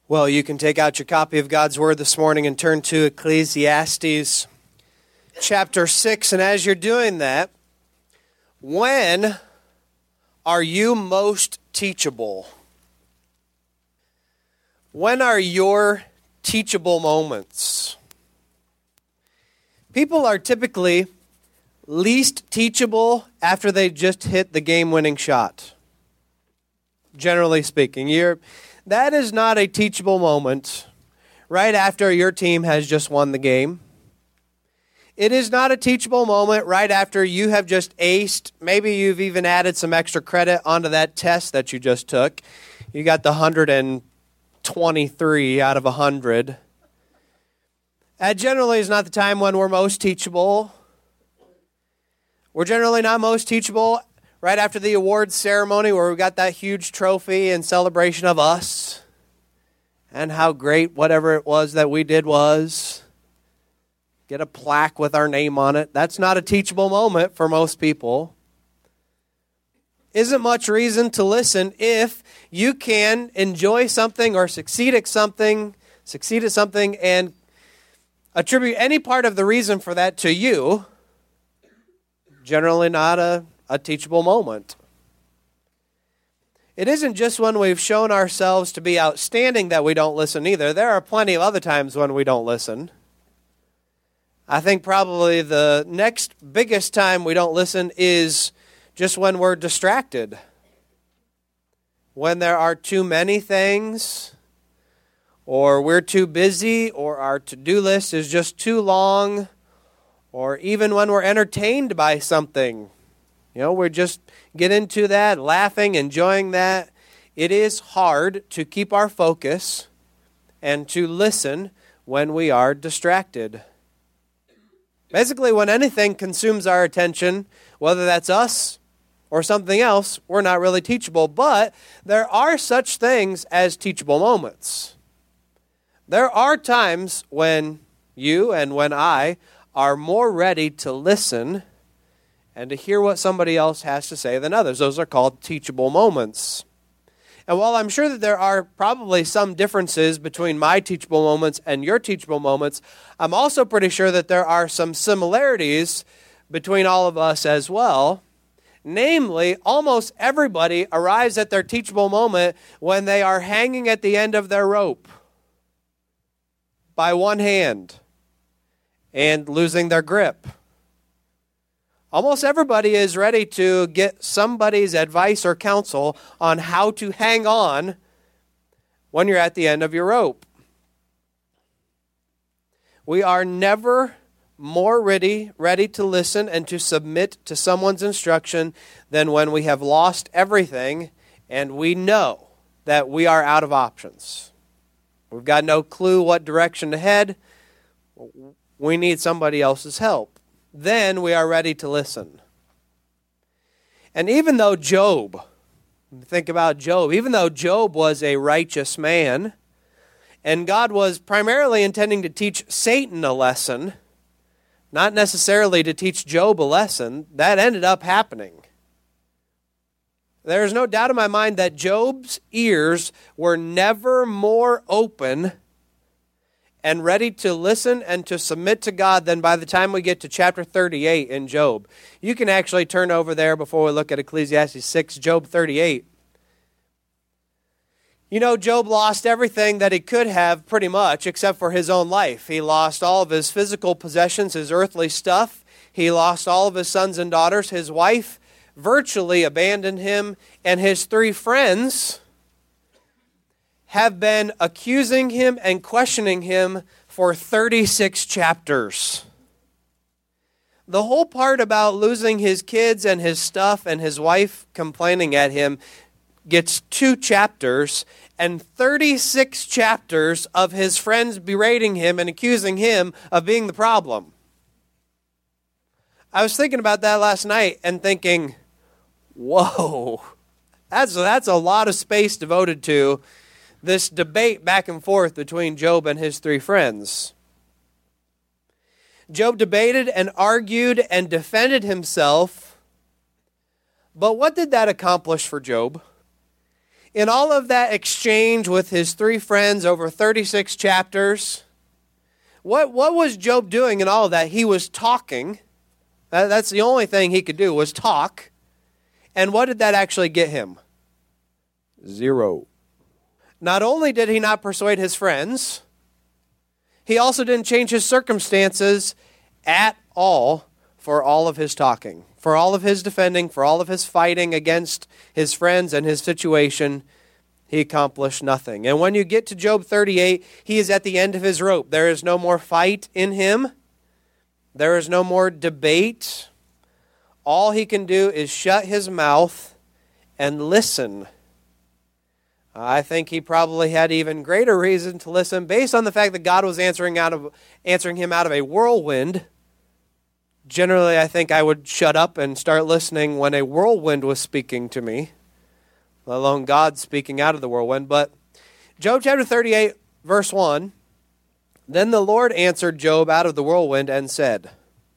Well, you can take out your copy of God's Word this morning and turn to Ecclesiastes chapter 6. And as you're doing that, when are you most teachable? When are your teachable moments? People are typically least teachable after they just hit the game-winning shot. Generally speaking, that is not a teachable moment right after your team has just won the game. It is not a teachable moment right after you have just aced. Maybe you've even added some extra credit onto that test that you just took. You got the 123 out of 100. That generally is not the time when we're most teachable. We're generally not most teachable right after the awards ceremony where we got that huge trophy in celebration of us and how great whatever it was that we did was. Get a plaque with our name on it. That's not a teachable moment for most people. Isn't much reason to listen if you can enjoy something or succeed at something and attribute any part of the reason for that to you. Generally not a teachable moment. It isn't just when we've shown ourselves to be outstanding that we don't listen either. There are plenty of other times when we don't listen. I think probably the next biggest time we don't listen is just when we're distracted. When there are too many things, or we're too busy, or our to-do list is just too long, or even when we're entertained by something. We just get into that, laughing, enjoying that. It is hard to keep our focus and to listen when we are distracted. Basically, when anything consumes our attention, whether that's us or something else, we're not really teachable. But there are such things as teachable moments. There are times when you and when I are more ready to listen and to hear what somebody else has to say than others. Those are called teachable moments. And while I'm sure that there are probably some differences between my teachable moments and your teachable moments, I'm also pretty sure that there are some similarities between all of us as well. Namely, almost everybody arrives at their teachable moment when they are hanging at the end of their rope by one hand and losing their grip. Almost everybody is ready to get somebody's advice or counsel on how to hang on when you're at the end of your rope. We are never more ready to listen and to submit to someone's instruction than when we have lost everything and we know that we are out of options. We've got no clue what direction to head. We need somebody else's help. Then we are ready to listen. And even though Job was a righteous man, and God was primarily intending to teach Satan a lesson, not necessarily to teach Job a lesson, that ended up happening. There is no doubt in my mind that Job's ears were never more open and ready to listen and to submit to God than by the time we get to chapter 38 in Job. You can actually turn over there before we look at Ecclesiastes 6, Job 38. Job lost everything that he could have pretty much except for his own life. He lost all of his physical possessions, his earthly stuff. He lost all of his sons and daughters. His wife virtually abandoned him, and his 3 friends have been accusing him and questioning him for 36 chapters. The whole part about losing his kids and his stuff and his wife complaining at him gets 2 chapters and 36 chapters of his friends berating him and accusing him of being the problem. I was thinking about that last night and thinking, whoa, that's a lot of space devoted to this debate back and forth between Job and his 3 friends. Job debated and argued and defended himself, but what did that accomplish for Job? In all of that exchange with his three friends over 36 chapters, what was Job doing in all of that? He was talking. That's the only thing he could do, was talk. And what did that actually get him? 0. Not only did he not persuade his friends, he also didn't change his circumstances at all for all of his talking, for all of his defending, for all of his fighting against his friends and his situation. He accomplished nothing. And when you get to Job 38, he is at the end of his rope. There is no more fight in him. There is no more debate. All he can do is shut his mouth and listen. I think he probably had even greater reason to listen based on the fact that God was answering him out of a whirlwind. Generally, I think I would shut up and start listening when a whirlwind was speaking to me, let alone God speaking out of the whirlwind. But Job chapter 38, verse 1, then the Lord answered Job out of the whirlwind and said,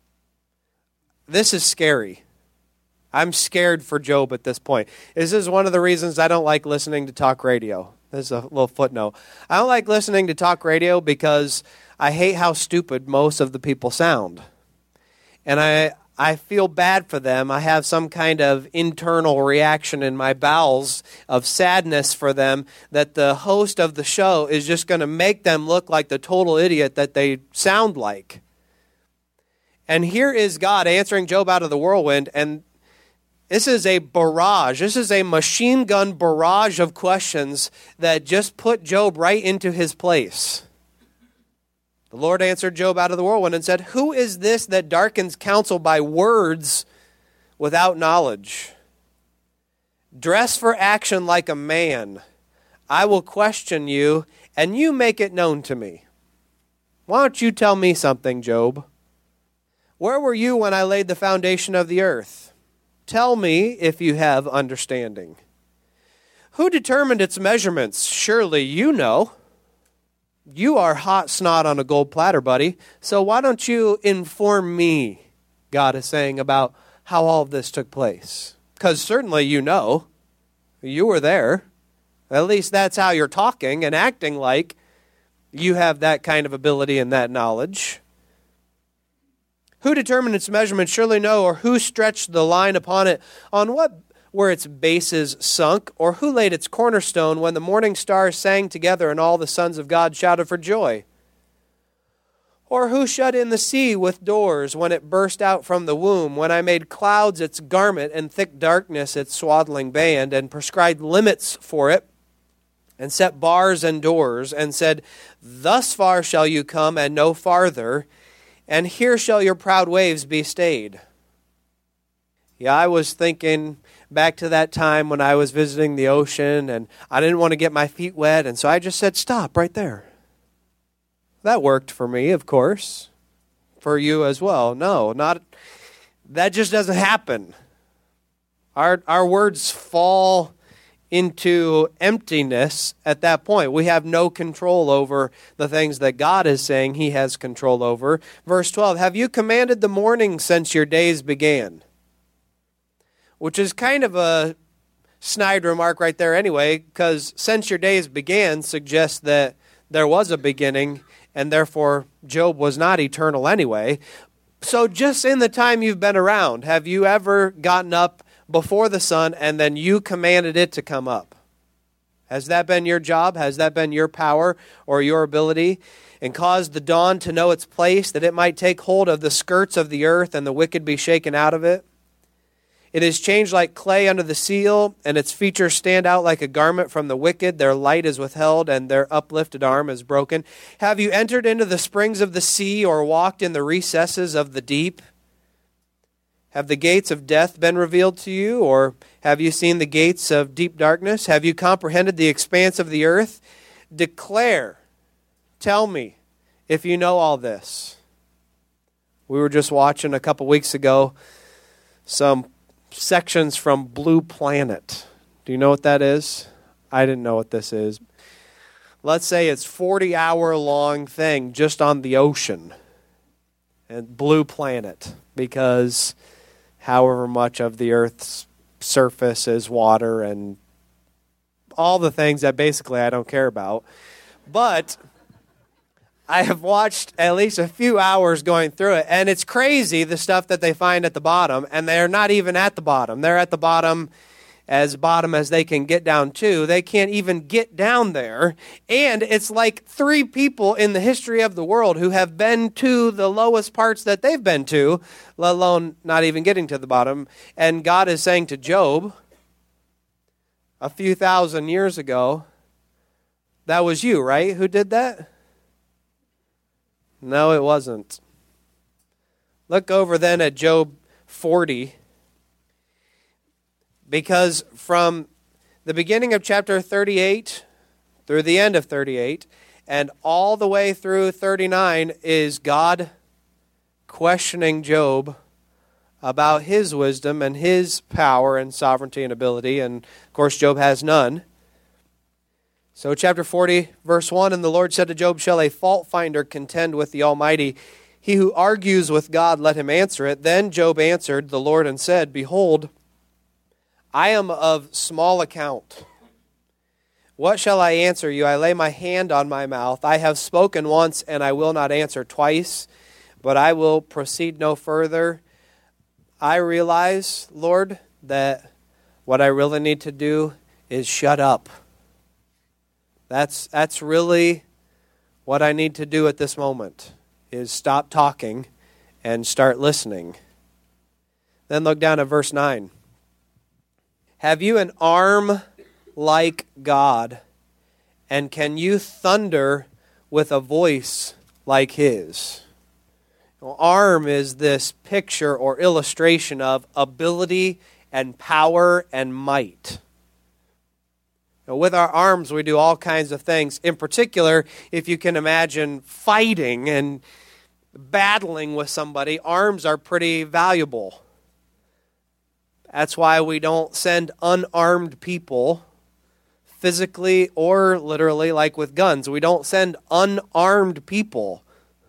this is scary. I'm scared for Job at this point. This is one of the reasons I don't like listening to talk radio. This is a little footnote. I don't like listening to talk radio because I hate how stupid most of the people sound. And I feel bad for them. I have some kind of internal reaction in my bowels of sadness for them that the host of the show is just going to make them look like the total idiot that they sound like. And here is God answering Job out of the whirlwind, and this is a barrage. This is a machine gun barrage of questions that just put Job right into his place. The Lord answered Job out of the whirlwind and said, who is this that darkens counsel by words without knowledge? Dress for action like a man. I will question you, and you make it known to me. Why don't you tell me something, Job? Where were you when I laid the foundation of the earth? Tell me if you have understanding. Who determined its measurements? Surely you know. You are hot snot on a gold platter, buddy. So why don't you inform me, God is saying, about how all of this took place? Because certainly you know. You were there. At least that's how you're talking and acting like you have that kind of ability and that knowledge. Who determined its measurement? Surely no. Or who stretched the line upon it? On what were its bases sunk? Or who laid its cornerstone when the morning stars sang together and all the sons of God shouted for joy? Or who shut in the sea with doors when it burst out from the womb, when I made clouds its garment and thick darkness its swaddling band, and prescribed limits for it, and set bars and doors, and said, thus far shall you come and no farther, and here shall your proud waves be stayed. Yeah, I was thinking back to that time when I was visiting the ocean, and I didn't want to get my feet wet, and so I just said, stop right there. That worked for me, of course. For you as well. No, that just doesn't happen. Our words fall into emptiness at that point. We have no control over the things that God is saying he has control over. Verse 12, have you commanded the morning since your days began? Which is kind of a snide remark right there anyway, because since your days began suggests that there was a beginning, and therefore Job was not eternal anyway. So just in the time you've been around, have you ever gotten up before the sun and then you commanded it to come up? Has that been your job? Has that been your power or your ability? And caused the dawn to know its place, that it might take hold of the skirts of the earth and the wicked be shaken out of it? It is changed like clay under the seal, and its features stand out like a garment from the wicked. Their light is withheld, and their uplifted arm is broken. Have you entered into the springs of the sea, or walked in the recesses of the deep? Have the gates of death been revealed to you, or have you seen the gates of deep darkness? Have you comprehended the expanse of the earth? Declare, tell me, if you know all this. We were just watching a couple weeks ago some sections from Blue Planet. Do you know what that is? I didn't know what this is. Let's say it's 40-hour-long thing just on the ocean and Blue Planet, because however much of the Earth's surface is water and all the things that basically I don't care about. But I have watched at least a few hours going through it, and it's crazy the stuff that they find at the bottom, and they're not even at the bottom. They're at the bottom as they can get down to. They can't even get down there. And it's like 3 people in the history of the world who have been to the lowest parts that they've been to, let alone not even getting to the bottom. And God is saying to Job, a few thousand years ago, that was you, right? Who did that? No, it wasn't. Look over then at Job 40. Because from the beginning of chapter 38 through the end of 38 and all the way through 39 is God questioning Job about his wisdom and his power and sovereignty and ability. And, of course, Job has none. So chapter 40, verse 1, and the Lord said to Job, shall a fault finder contend with the Almighty? He who argues with God, let him answer it. Then Job answered the Lord and said, behold, I am of small account. What shall I answer you? I lay my hand on my mouth. I have spoken once, and I will not answer twice, but I will proceed no further. I realize, Lord, that what I really need to do is shut up. That's really what I need to do at this moment, is stop talking and start listening. Then look down at verse 9. Have you an arm like God, and can you thunder with a voice like his? Arm is this picture or illustration of ability and power and might. With our arms, we do all kinds of things. In particular, if you can imagine fighting and battling with somebody, arms are pretty valuable. That's why we don't send unarmed people, physically or literally, like with guns. We don't send unarmed people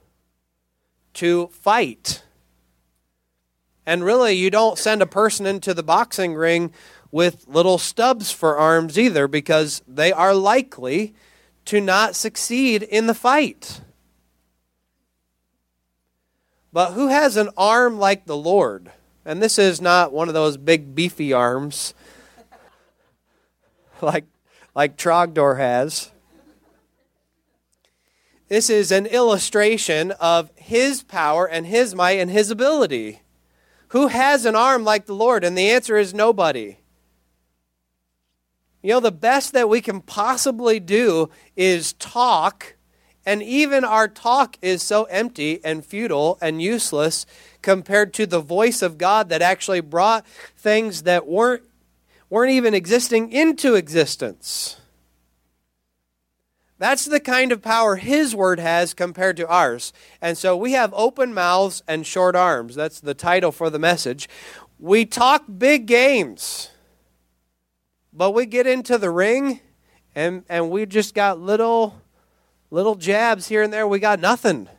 to fight. And really, you don't send a person into the boxing ring with little stubs for arms either, because they are likely to not succeed in the fight. But who has an arm like the Lord? And this is not one of those big beefy arms like Trogdor has. This is an illustration of his power and his might and his ability. Who has an arm like the Lord? And the answer is nobody. You know, the best that we can possibly do is talk, and even our talk is so empty and futile and useless compared to the voice of God that actually brought things that weren't even existing into existence. That's the kind of power his word has compared to ours. And so we have open mouths and short arms. That's the title for the message. We talk big games, but we get into the ring and we just got little jabs here and there. We got nothing.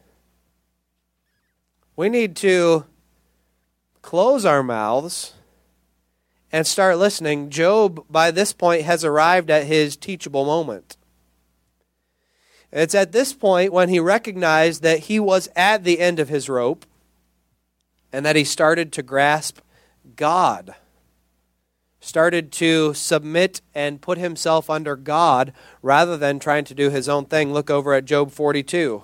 We need to close our mouths and start listening. Job, by this point, has arrived at his teachable moment. It's at this point when he recognized that he was at the end of his rope and that he started to grasp God, started to submit and put himself under God rather than trying to do his own thing. Look over at Job 42.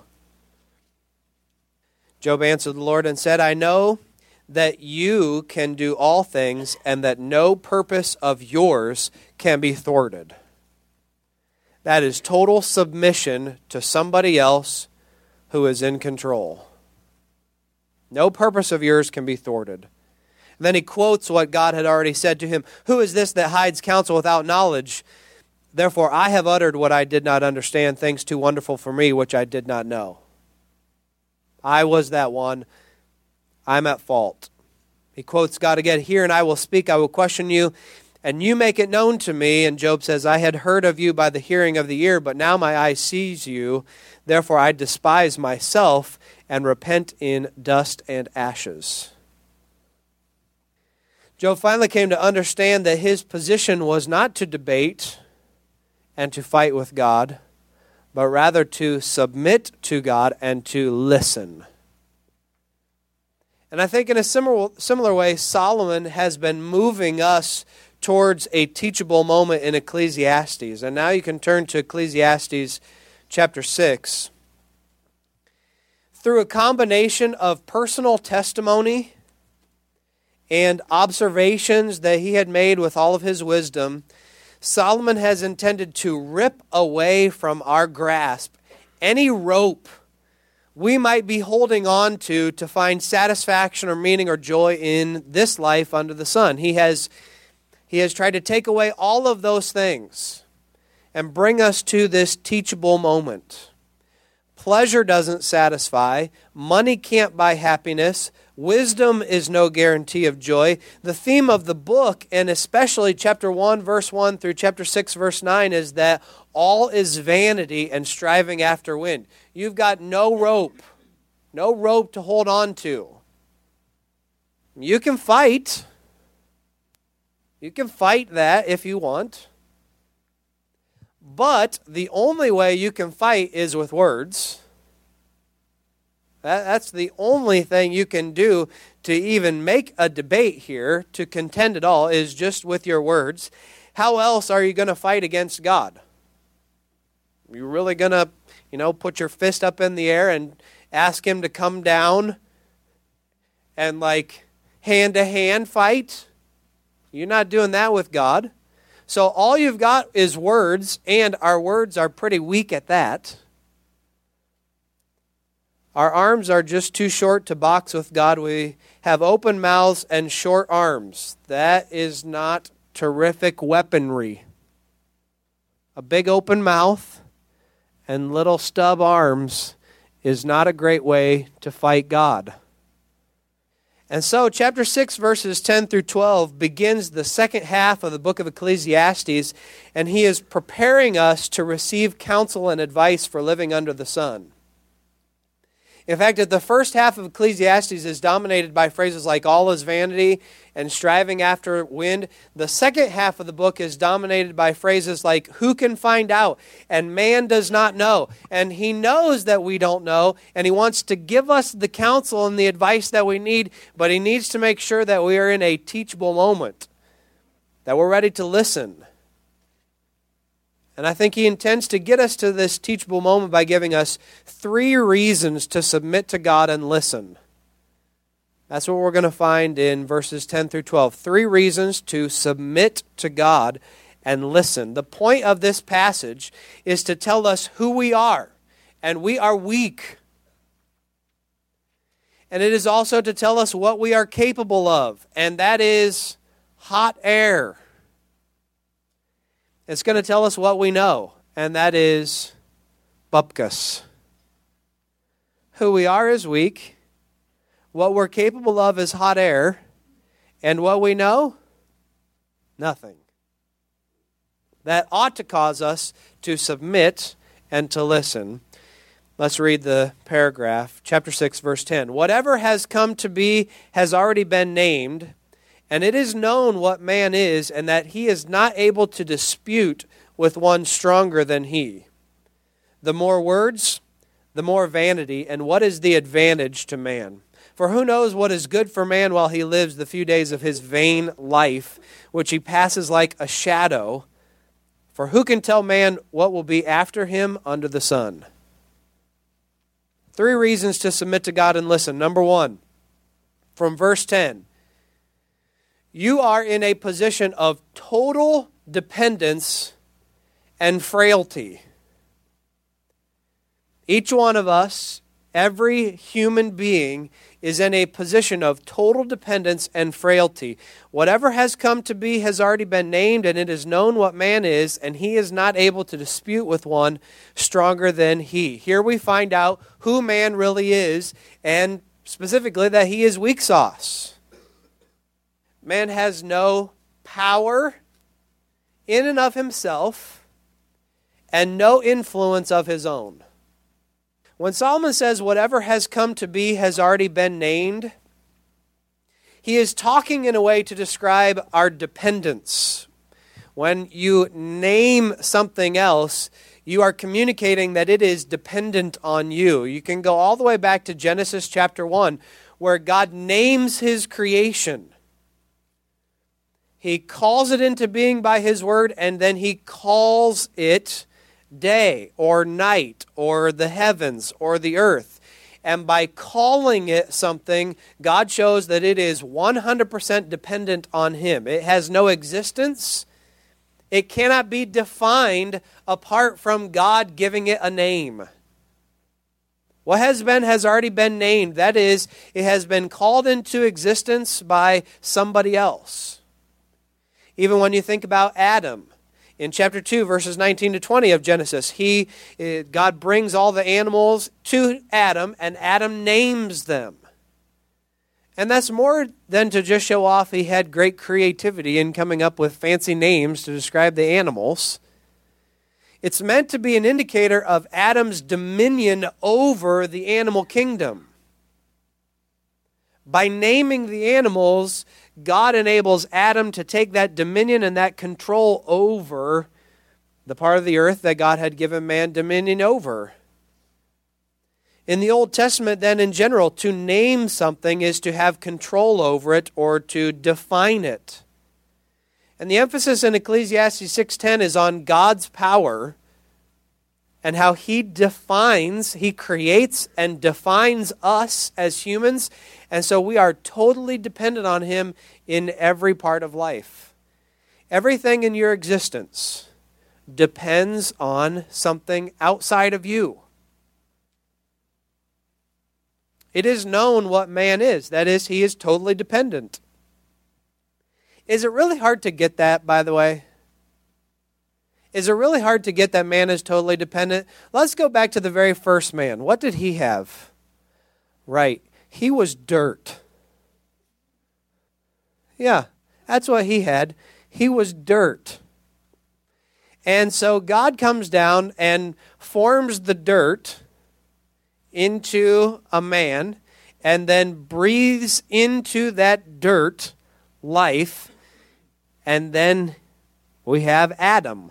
Job answered the Lord and said, I know that you can do all things and that no purpose of yours can be thwarted. That is total submission to somebody else who is in control. No purpose of yours can be thwarted. And then he quotes what God had already said to him. Who is this that hides counsel without knowledge? Therefore I have uttered what I did not understand, things too wonderful for me, which I did not know. I was that one. I'm at fault. He quotes God again. Hear and I will speak. I will question you, and you make it known to me. And Job says, I had heard of you by the hearing of the ear, but now my eye sees you. Therefore I despise myself and repent in dust and ashes. Job finally came to understand that his position was not to debate, and to fight with God, but rather to submit to God and to listen. And I think in a similar way, Solomon has been moving us towards a teachable moment in Ecclesiastes. And now you can turn to Ecclesiastes chapter 6. Through a combination of personal testimony and observations that he had made with all of his wisdom, Solomon has intended to rip away from our grasp any rope we might be holding on to find satisfaction or meaning or joy in this life under the sun. He has tried to take away all of those things and bring us to this teachable moment. Pleasure doesn't satisfy. Money can't buy happiness. Wisdom is no guarantee of joy. The theme of the book, and especially chapter 1, verse 1 through chapter 6, verse 9, is that all is vanity and striving after wind. You've got no rope to hold on to. You can fight. You can fight that if you want. But the only way you can fight is with words. That's the only thing you can do to even make a debate here, to contend at all, is just with your words. How else are you going to fight against God? You're really going to, put your fist up in the air and ask him to come down and hand-to-hand fight? You're not doing that with God. So all you've got is words, and our words are pretty weak at that. Our arms are just too short to box with God. We have open mouths and short arms. That is not terrific weaponry. A big open mouth and little stub arms is not a great way to fight God. And so chapter 6, verses 10 through 12 begins the second half of the book of Ecclesiastes, and he is preparing us to receive counsel and advice for living under the sun. In fact, the first half of Ecclesiastes is dominated by phrases like all is vanity and striving after wind. The second half of the book is dominated by phrases like who can find out and man does not know. And he knows that we don't know, and he wants to give us the counsel and the advice that we need, but he needs to make sure that we are in a teachable moment, that we're ready to listen. And I think he intends to get us to this teachable moment by giving us 3 reasons to submit to God and listen. That's what we're going to find in verses 10 through 12. 3 reasons to submit to God and listen. The point of this passage is to tell us who we are, and we are weak. And it is also to tell us what we are capable of, and that is hot air. It's going to tell us what we know, and that is bupkis. Who we are is weak. What we're capable of is hot air. And what we know? Nothing. That ought to cause us to submit and to listen. Let's read the paragraph, chapter 6, verse 10. Whatever has come to be has already been named, and it is known what man is, and that he is not able to dispute with one stronger than he. The more words, the more vanity, and what is the advantage to man? For who knows what is good for man while he lives the few days of his vain life, which he passes like a shadow? For who can tell man what will be after him under the sun? 3 reasons to submit to God and listen. Number 1, from verse 10. You are in a position of total dependence and frailty. Each one of us, every human being, is in a position of total dependence and frailty. Whatever has come to be has already been named, and it is known what man is, and he is not able to dispute with one stronger than he. Here we find out who man really is, and specifically that he is weak sauce. Man has no power in and of himself and no influence of his own. When Solomon says whatever has come to be has already been named, he is talking in a way to describe our dependence. When you name something else, you are communicating that it is dependent on you. You can go all the way back to Genesis chapter 1, where God names his creation. He calls it into being by his word, and then he calls it day or night or the heavens or the earth. And by calling it something, God shows that it is 100% dependent on him. It has no existence. It cannot be defined apart from God giving it a name. What has been has already been named. That is, it has been called into existence by somebody else. Even when you think about Adam, in chapter 2, verses 19 to 20 of Genesis, God brings all the animals to Adam, and Adam names them. And that's more than to just show off he had great creativity in coming up with fancy names to describe the animals. It's meant to be an indicator of Adam's dominion over the animal kingdom. By naming the animals, God enables Adam to take that dominion and that control over the part of the earth that God had given man dominion over. In the Old Testament, then, in general, to name something is to have control over it or to define it. And the emphasis in Ecclesiastes 6:10 is on God's power and how he creates and defines us as humans, and so we are totally dependent on him in every part of life. Everything in your existence depends on something outside of you. It is known what man is. That is, he is totally dependent. Is it really hard to get that, by the way? Is it really hard to get that man is totally dependent? Let's go back to the very first man. What did he have? Right. He was dirt. Yeah, that's what he had. He was dirt. And so God comes down and forms the dirt into a man and then breathes into that dirt life, and then we have Adam.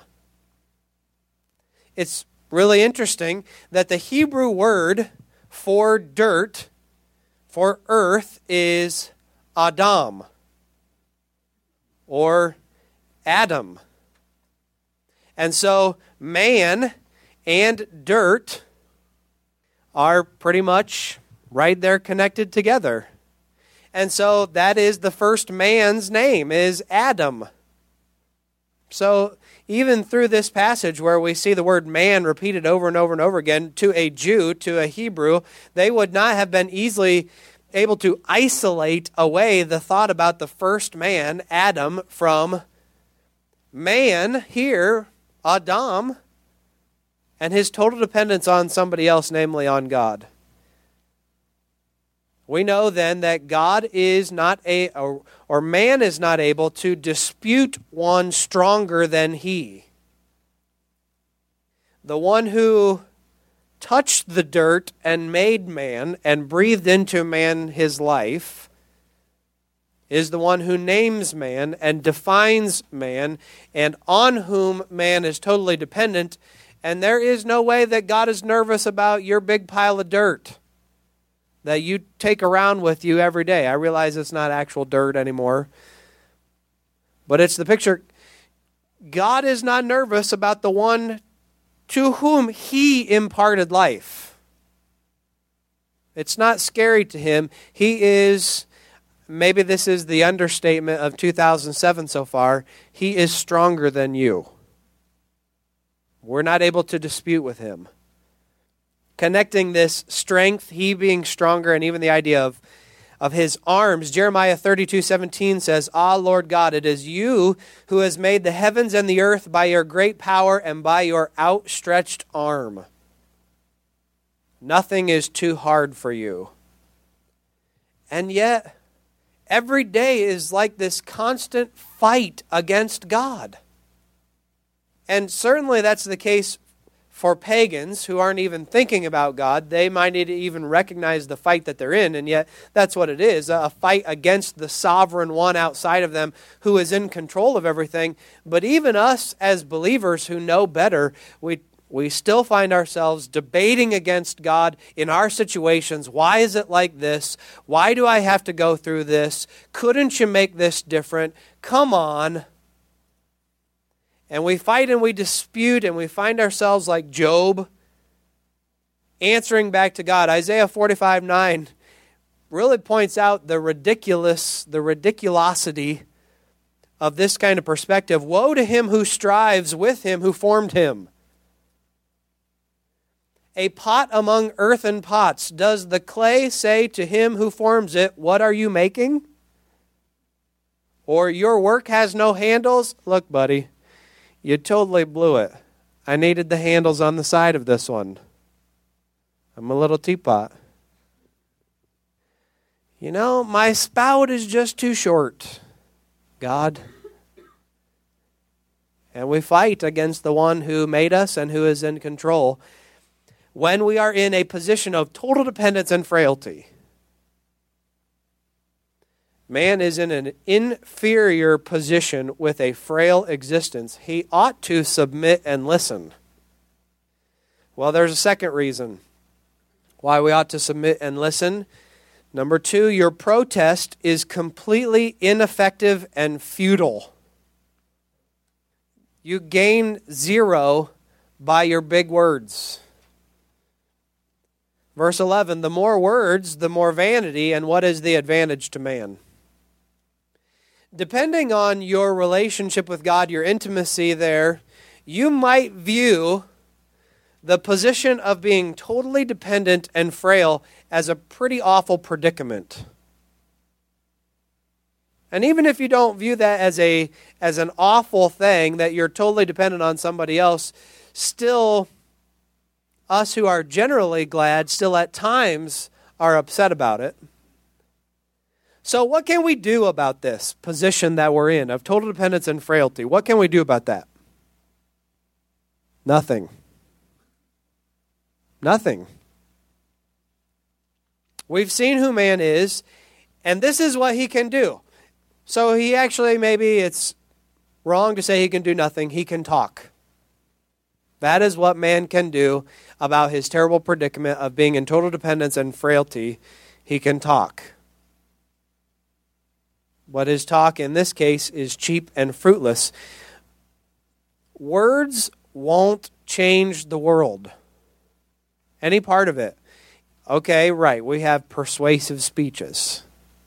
It's really interesting that the Hebrew word for dirt, for earth, is Adam or Adam. And so man and dirt are pretty much right there connected together. And so that is the first man's name, is Adam. So even through this passage where we see the word man repeated over and over and over again, to a Jew, to a Hebrew, they would not have been easily able to isolate away the thought about the first man, Adam, from man here, Adam, and his total dependence on somebody else, namely on God. We know then that God is not or man is not able to dispute one stronger than he. The one who touched the dirt and made man and breathed into man his life is the one who names man and defines man and on whom man is totally dependent. And there is no way that God is nervous about your big pile of dirt that you take around with you every day. I realize it's not actual dirt anymore, but it's the picture. God is not nervous about the one to whom he imparted life. It's not scary to him. He is, maybe this is the understatement of 2007 so far, he is stronger than you. We're not able to dispute with him. Connecting this strength, he being stronger, and even the idea of his arms. Jeremiah 32:17 says, "Ah, Lord God, it is you who has made the heavens and the earth by your great power and by your outstretched arm. Nothing is too hard for you." And yet, every day is like this constant fight against God. And certainly that's the case for pagans who aren't even thinking about God, they might not even recognize the fight that they're in, and yet that's what it is, a fight against the sovereign one outside of them who is in control of everything. But even us as believers who know better, we still find ourselves debating against God in our situations. Why is it like this? Why do I have to go through this? Couldn't you make this different? Come on. And we fight and we dispute and we find ourselves like Job, answering back to God. Isaiah 45:9 really points out the ridiculosity of this kind of perspective. Woe to him who strives with him who formed him. A pot among earthen pots. Does the clay say to him who forms it, what are you making? Or your work has no handles? Look, buddy, you totally blew it. I needed the handles on the side of this one. I'm a little teapot. You know, my spout is just too short, God. And we fight against the one who made us and who is in control when we are in a position of total dependence and frailty. Man is in an inferior position with a frail existence. He ought to submit and listen. Well, there's a second reason why we ought to submit and listen. Number 2, your protest is completely ineffective and futile. You gain 0 by your big words. Verse 11, the more words, the more vanity, and what is the advantage to man? Depending on your relationship with God, your intimacy there, you might view the position of being totally dependent and frail as a pretty awful predicament. And even if you don't view that as an awful thing, that you're totally dependent on somebody else, still, us who are generally glad, still at times are upset about it. So what can we do about this position that we're in of total dependence and frailty? What can we do about that? Nothing. Nothing. We've seen who man is, and this is what he can do. So he actually, maybe it's wrong to say he can do nothing. He can talk. That is what man can do about his terrible predicament of being in total dependence and frailty. He can talk. But his talk in this case is cheap and fruitless. Words won't change the world. Any part of it. Okay, right, we have persuasive speeches.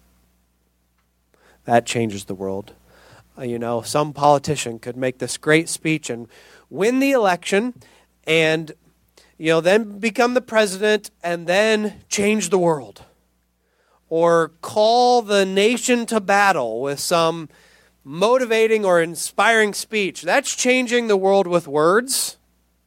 That changes the world. Some politician could make this great speech and win the election and, then become the president and then change the world. Or call the nation to battle with some motivating or inspiring speech. That's changing the world with words.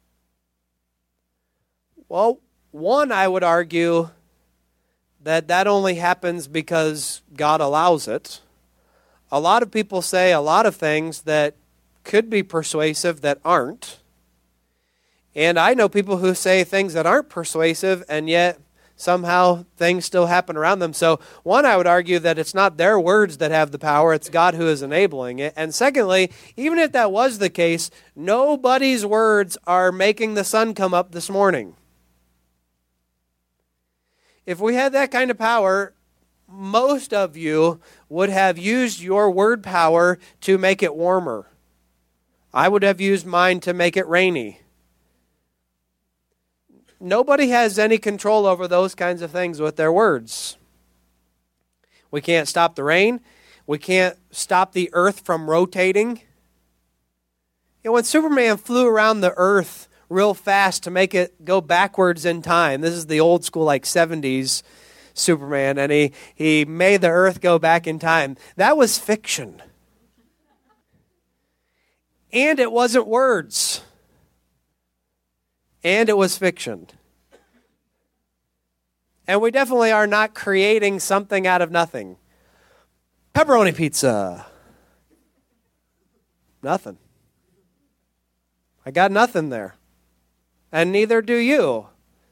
Well, one, I would argue that only happens because God allows it. A lot of people say a lot of things that could be persuasive that aren't. And I know people who say things that aren't persuasive, and yet somehow things still happen around them. So one, I would argue that it's not their words that have the power, it's God who is enabling it. And secondly, even if that was the case, nobody's words are making the sun come up this morning. If we had that kind of power, most of you would have used your word power to make it warmer. I would have used mine to make it rainy. Nobody has any control over those kinds of things with their words. We can't stop the rain. We can't stop the earth from rotating. When Superman flew around the earth real fast to make it go backwards in time, this is the old school 70s Superman, and he made the earth go back in time. That was fiction. And it wasn't words. And it was fiction. And we definitely are not creating something out of nothing. Pepperoni pizza. Nothing. I got nothing there. and neither do you.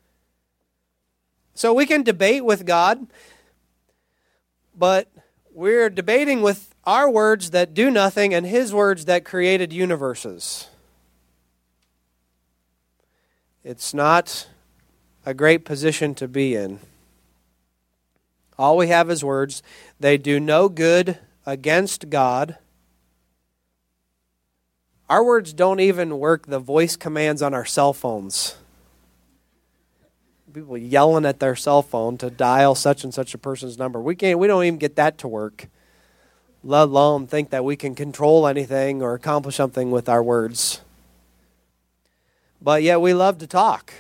So we can debate with God, but we're debating with our words that do nothing and His words that created universes. It's not a great position to be in. All we have is words. They do no good against God. Our words don't even work the voice commands on our cell phones. People yelling at their cell phone to dial such and such a person's number. We don't even get that to work, let alone think that we can control anything or accomplish something with our words. But yet we love to talk.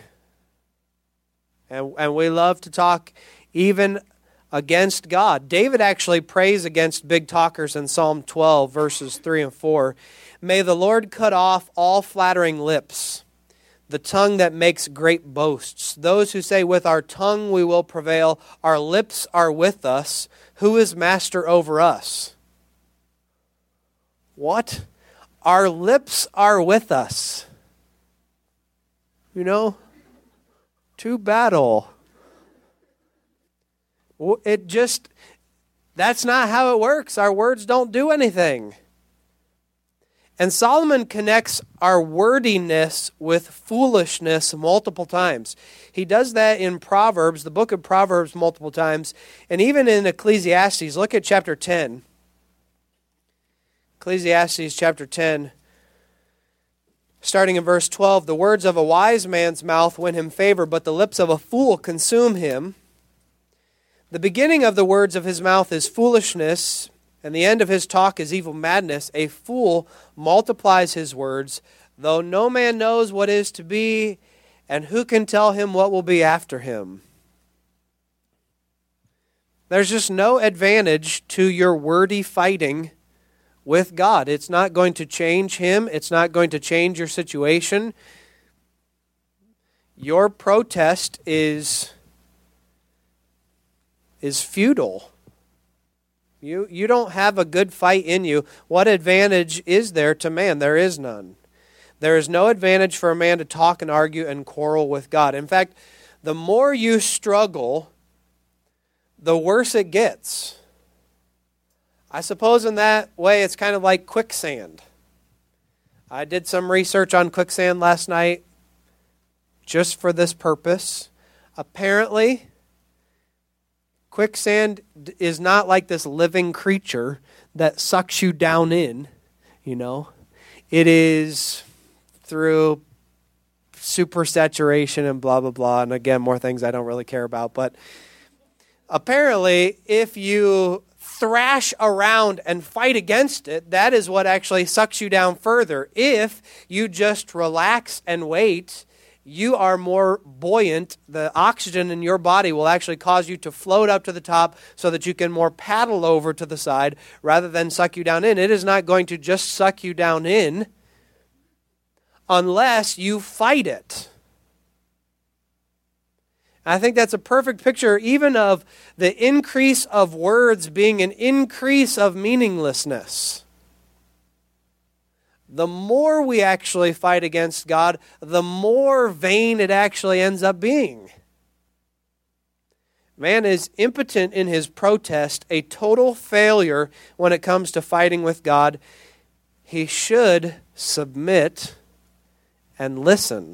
And we love to talk even against God. David actually prays against big talkers in Psalm 12, verses 3 and 4. May the Lord cut off all flattering lips, the tongue that makes great boasts. Those who say, with our tongue we will prevail, our lips are with us. Who is master over us? What? Our lips are with us. You know, to battle. That's not how it works. Our words don't do anything. And Solomon connects our wordiness with foolishness multiple times. He does that in Proverbs, the book of Proverbs, multiple times, and even in Ecclesiastes. Look at chapter 10. Ecclesiastes chapter 10, starting in verse 12. The words of a wise man's mouth win him favor, but the lips of a fool consume him. The beginning of the words of his mouth is foolishness, and the end of his talk is evil madness. A fool multiplies his words, though no man knows what is to be, and who can tell him what will be after him? There's just no advantage to your wordy fighting with God. It's not going to change Him. It's not going to change your situation. Your protest is futile. You don't have a good fight in you. What advantage is there to man? There is none. There is no advantage for a man to talk and argue and quarrel with God. In fact, the more you struggle, the worse it gets. I suppose in that way it's kind of like quicksand. I did some research on quicksand last night just for this purpose. Apparently, quicksand is not like this living creature that sucks you down in, you know. It is through supersaturation and blah, blah, blah. And again, more things I don't really care about. But apparently, if you thrash around and fight against it, that is what actually sucks you down further. If you just relax and wait, you are more buoyant. The oxygen in your body will actually cause you to float up to the top so that you can more paddle over to the side rather than suck you down in. It is not going to just suck you down in unless you fight it. I think that's a perfect picture even of the increase of words being an increase of meaninglessness. The more we actually fight against God, the more vain it actually ends up being. Man is impotent in his protest, a total failure when it comes to fighting with God. He should submit and listen.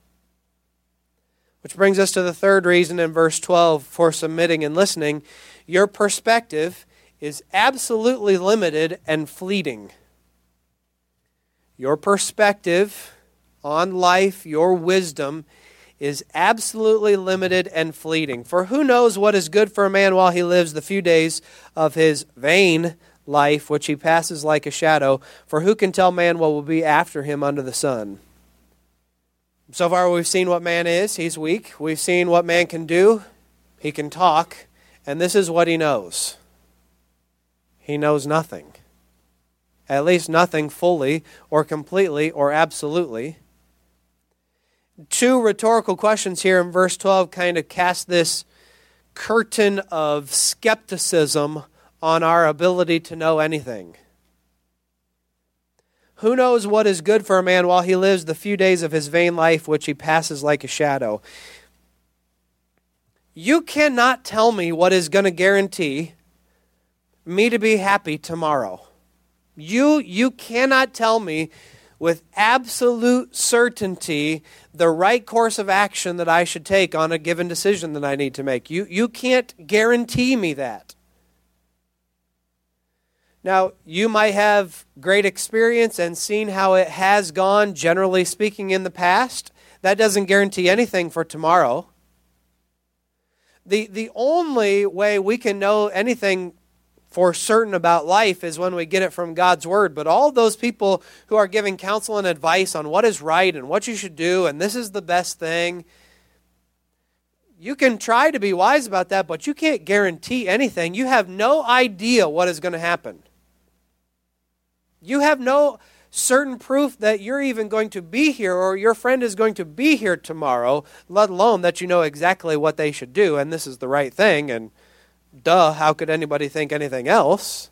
Which brings us to the third reason in verse 12 for submitting and listening. Your perspective is absolutely limited and fleeting. Your perspective on life, your wisdom, is absolutely limited and fleeting. For who knows what is good for a man while he lives the few days of his vain life, which he passes like a shadow? For who can tell man what will be after him under the sun? So far we've seen what man is. He's weak. We've seen what man can do. He can talk. And this is what he knows. He knows nothing. At least nothing fully or completely or absolutely. Two rhetorical questions here in verse 12 kind of cast this curtain of skepticism on our ability to know anything. Who knows what is good for a man while he lives the few days of his vain life which he passes like a shadow? You cannot tell me what is going to guarantee me to be happy tomorrow. You cannot tell me with absolute certainty the right course of action that I should take on a given decision that I need to make. You can't guarantee me that. Now, you might have great experience and seen how it has gone, generally speaking, in the past. That doesn't guarantee anything for tomorrow. The only way we can know anything for certain about life is when we get it from God's Word. But all those people who are giving counsel and advice on what is right and what you should do, and this is the best thing, you can try to be wise about that, but you can't guarantee anything. You have no idea what is going to happen. You have no certain proof that you're even going to be here or your friend is going to be here tomorrow, let alone that you know exactly what they should do and this is the right thing, and duh, how could anybody think anything else?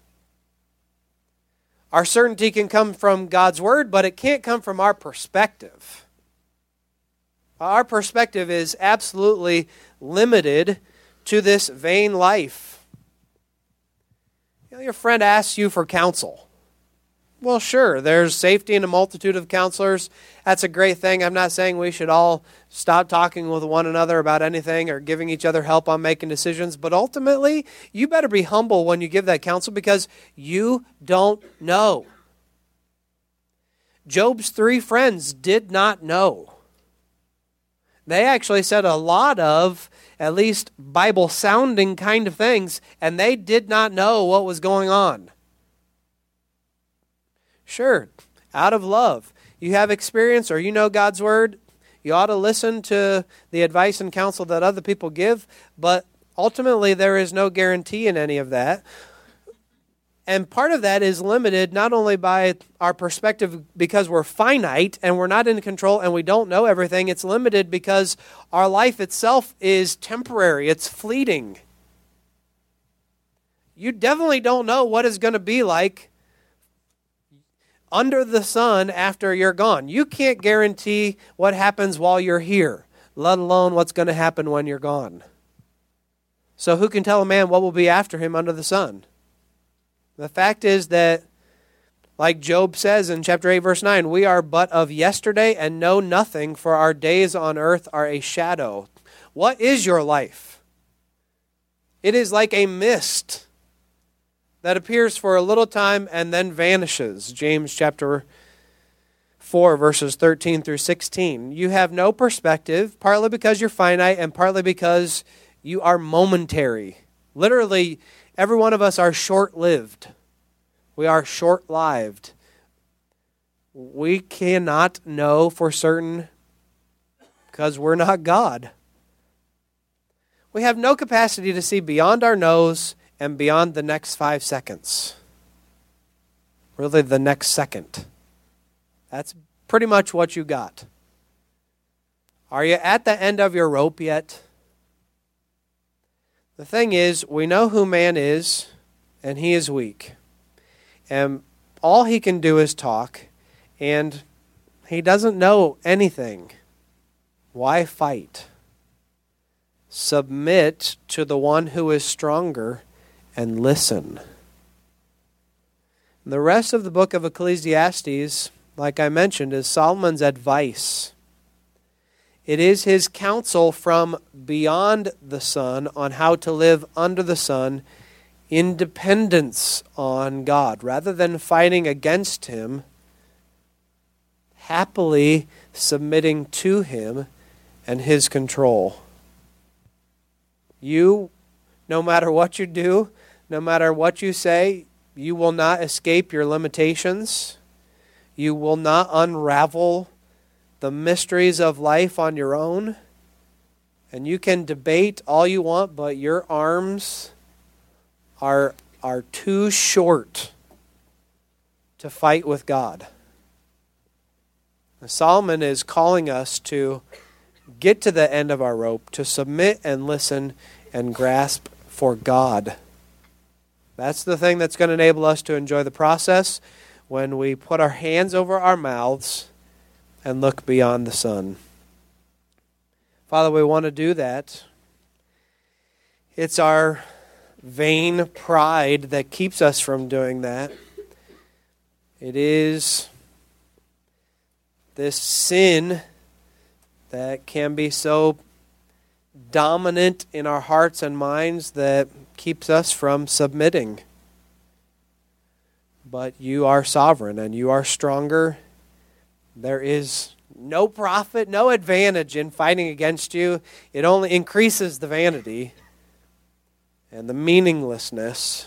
Our certainty can come from God's Word, but it can't come from our perspective. Our perspective is absolutely limited to this vain life. You know, your friend asks you for counsel. Well, sure, there's safety in a multitude of counselors. That's a great thing. I'm not saying we should all stop talking with one another about anything or giving each other help on making decisions. But ultimately, you better be humble when you give that counsel because you don't know. Job's 3 friends did not know. They actually said a lot of, at least Bible-sounding kind of things, and they did not know what was going on. Sure, out of love. You have experience or you know God's Word. You ought to listen to the advice and counsel that other people give, but ultimately there is no guarantee in any of that. And part of that is limited not only by our perspective because we're finite and we're not in control and we don't know everything. It's limited because our life itself is temporary. It's fleeting. You definitely don't know what it's going to be like under the sun after you're gone. You can't guarantee what happens while you're here, let alone what's going to happen when you're gone. So who can tell a man what will be after him under the sun? The fact is that, like Job says in chapter 8, verse 9, we are but of yesterday and know nothing, for our days on earth are a shadow. What is your life? It is like a mist that appears for a little time and then vanishes. James chapter 4, verses 13 through 16. You have no perspective, partly because you're finite and partly because you are momentary. Literally, every one of us are short-lived. We are short-lived. We cannot know for certain because we're not God. We have no capacity to see beyond our nose and beyond the next 5 seconds. Really, the next second. That's pretty much what you got. Are you at the end of your rope yet? The thing is, we know who man is, and he is weak. And all he can do is talk, and he doesn't know anything. Why fight? Submit to the one who is stronger and listen. The rest of the book of Ecclesiastes, like I mentioned, is Solomon's advice. It is his counsel from beyond the sun on how to live under the sun in dependence on God. Rather than fighting against him, happily submitting to him and his control. You, no matter what you do, no matter what you say, you will not escape your limitations. You will not unravel the mysteries of life on your own. And you can debate all you want, but your arms are too short to fight with God. Solomon is calling us to get to the end of our rope, to submit and listen and grasp for God. That's the thing that's going to enable us to enjoy the process. when we put our hands over our mouths and look beyond the sun. Father, we want to do that. It's our vain pride that keeps us from doing that. It is this sin that can be so dominant in our hearts and minds that keeps us from submitting. But you are sovereign and you are stronger. There is no profit, no advantage in fighting against you. It only increases the vanity and the meaninglessness.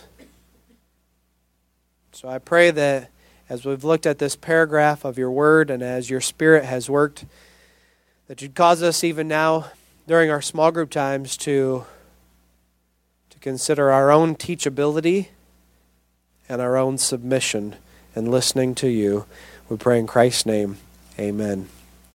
So I pray that as we've looked at this paragraph of your word and as your Spirit has worked, that you'd cause us even now during our small group times to consider our own teachability and our own submission and listening to you. We pray in Christ's name. Amen.